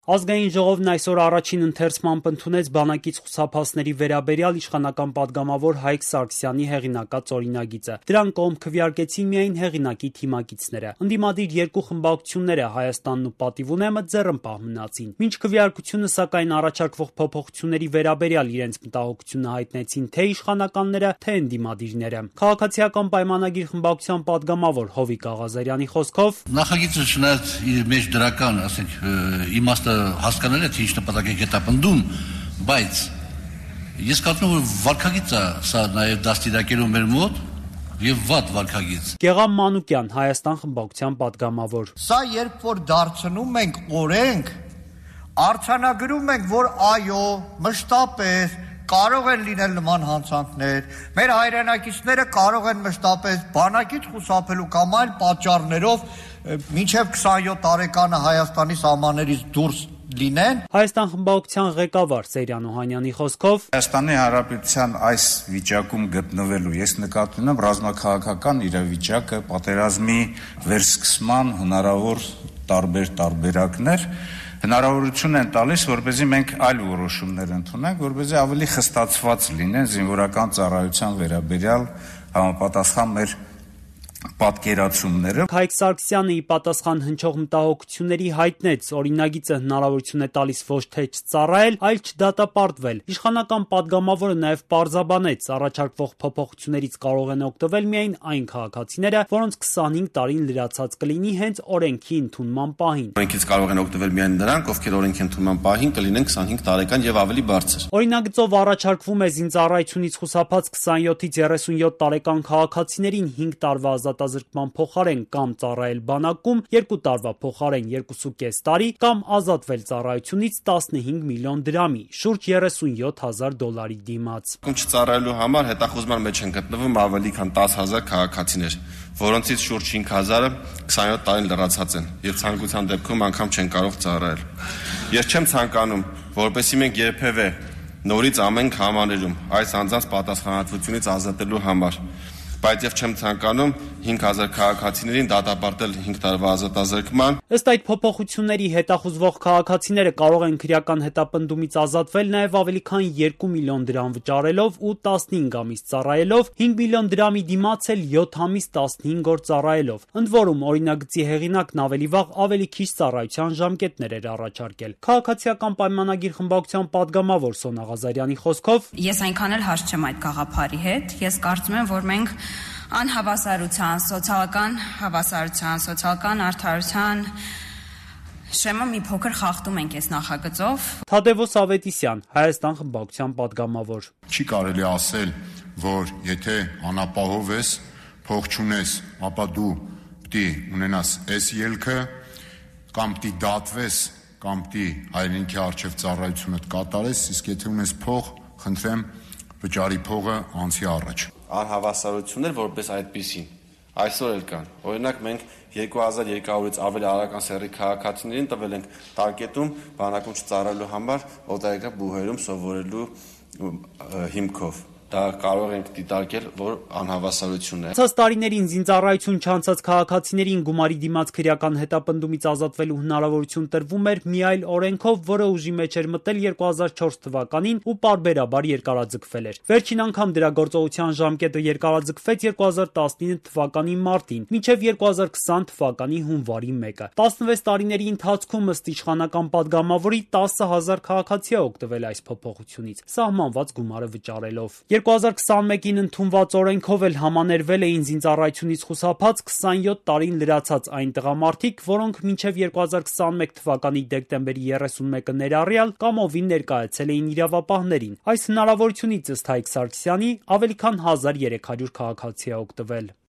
Ազգային ժողովն այսօր առաջին ընթերցմամբ ընդունեց բանակից խուսափածների վերաբերյալ իշխանական պատգամավոր Հայկ Սարգսյանի հեղինակած օրինագիծը։ Դրան կողմ քվեարկեցին միայն հեղինակի թիմակիցները։ Ընդդիմադիր երկու խմբակցությունները Հայաստանն ու Պատիվունեմը ձեռնպահ մնացին։ Մինչ քվեարկությունը, սակայն, առաջարկվող փոփոխությունների վերաբերյալ իրենց մտահոգությունը հայտնեցին թե իշխանականները, թե ընդդիմադիրները։ Քաղաքացիական պայմանագիր խմբակցության պատգամավոր Հովիկ Աղազարյանի խոսքով նախագիծը չնայած իր մեջ դրական, ասենք, իմաստը հասկանալի է, թե ինչ նպատակ է հետապնդում, բայց ես կարծում եմ, որ վարքագիծ է սա նաև դաստիարակելու մեր մոտ եւ վատ վարքագիծ։ Գեղամ Մանուկյան, Հայաստան խմբակցության պատգամավոր։ Սա երբ որ դարձնում ենք օրենք, արձանագրում ենք, որ այո, մշտապես կարող են լինել նման հանցանքներ, մեր հայրենակիցները կարող են մշտապես բանակից խուսափելու կամ այլ պատճառներով մինչև 27 տարեկանը Հայաստանի սահմաններից դուրս լինեն։ Հայաստան խմբակցության ղեկավար Սերյան Օհանյանի խոսքով Հայաստանի Հանրապետության այս վիճակում գտնվելու ես նկատի ունեմ ռազմաքաղաքական իրավիճակը, պատերազմի վերսկսման հնարավոր տարբեր տարբերակներ հնարավորություն են տալիս, որպեսզի մենք այլ որոշումներ ընդունենք, որպեսզի ավելի խստացված լինեն զինվորական ծառայության վերաբերյալ համապատասխան մեր պատկերացումները։ Հայկ Սարգսյանը ի պատասխան հնչող մտահոգությունների հայտնեց, օրինագիծը հնարավորություն է տալիս ոչ թե չծառայել, այլ չդատապարտվել։ Իշխանական պատգամավորը նաև պարզաբանեց, առաջարկվող փոփոխություններից կարող են օգտվել միայն այն քաղաքացիները, որոնց 25 տարին լրացած կլինի հենց օրենքի ընդունման պահին։ Օրենքից կարող են օգտվել միայն նրանք, ովքեր օրենքի ընդունման պահին կլինեն 25 տարեկան եւ ավելի բարձր։ Օրինագծով առաջարկվում է զինծառայությունից խուսափած 27-ից 37 տարեկան քաղաքացիներին 5 տարվա ազատազրկման փոխարեն կամ ծառայել բանակում 2 տարվա փոխարեն 2.5 տարի կամ ազատվել ծառայությունից 15 միլիոն դրամի, շուրջ $37,000 դիմաց։ Չծառայելու համար հետախուզման մեջ են գտնվում ավելի քան 10,000 քաղաքացիներ, որոնցից շուրջ 5,000-ը 27 տարին լրացած են եւ ցանկության դեպքում անգամ չեն կարող ծառայել։ Ես չեմ ցանկանում, որպեսզի մենք երբևէ նորից ամեն համաներում այս անձանց պատասխանատվությունից ազատելու համար, բայց եւ չեմ ցանկանում 5,000 քաղաքացիներին դատապարտել 5 տարվա ազատազրկման։ Ըստ այդ փոփոխությունների հետախուզվող քաղաքացիները կարող են քրեական հետապնդումից ազատվել նաև ավելի քան 2 միլիոն դրամ վճարելով ու 15 ամիս ծառայելով, 5 միլիոն դրամի դիմաց էլ 7 ամիս 15 օր ծառայելով։ Ընդ որում, օրինագծի հեղինակն ավելի վաղ ավելի քիչ ծառայության ժամկետներ էր առաջարկել։ Քաղաքացիական պայմանագիր խմբակցության պատգամավոր Սոնա Ղազարյանի խոսքով ես այնքան էլ հարց չեմ այդ գաղափարի հետ, ես կարծում եմ, որ մենք անհավասարության, սոցիալական արդարության շեմը մի փոքր խախտում ենք այս նախագծով։ Թադևոս Ավետիսյան, Հայաստան խմբակցության պատգամավոր։ Չի կարելի ասել, որ եթե անապահով ես, փող չունես, ապա դու պիտի ունենաս այս ելքը, կամ պիտի դատվես, կամ պիտի հայրենիքի առջև ծառայությունդ կատարես, իսկ եթե ունես փող, խնդրեմ վճարի փողը անցի առաջ։ Անհավասարություններ որպես այդպիսին այսօր էլ կան։ Օրինակ մենք 2200-ից ավելի արական սեռի քաղաքացիներին տվել ենք տարկետում բանակում չծառայելու համար օտարերկրյա բուհերում սովորելու հիմքով։ Դա կարող ենք դիտարկել, որ անհավասարություն է։ Ցած տարիներին զինծառայություն չանցած քաղաքացիներին գումարի դիմաց քրեական հետապնդումից ազատվելու հնարավորություն տրվում էր մի այլ օրենքով, որը ուժի մեջ էր մտել 2004 թվականին ու պարբերաբար երկարաձգվել էր։ Վերջին անգամ դրա գործողության ժամկետը երկարաձգվեց 2019 թվականի մարտին, մինչև 2020 թվականի հունվարի 1-ը։ 16 տարիների ընթացքում ըստ իշխանական պատգամավորի 10,000 քաղաքացի է օգտվել այս փոփոխությունից, սահմանված գումարը վճարելով։ 2021-ին ընդունված օրենքով էլ համաներվել էին զինծառայությունից խուսափած 27 տարին լրացած այն տղամարդիկ, որոնք մինչև 2021 թվականի դեկտեմբերի 31-ը ներառյալ կամովին ներկայացել էին իրավապահներին։ Այս հնարավորությունից ըստ Հայկ Սարգսյանի ավելի քան 1300 քաղաքացի է օգտվել։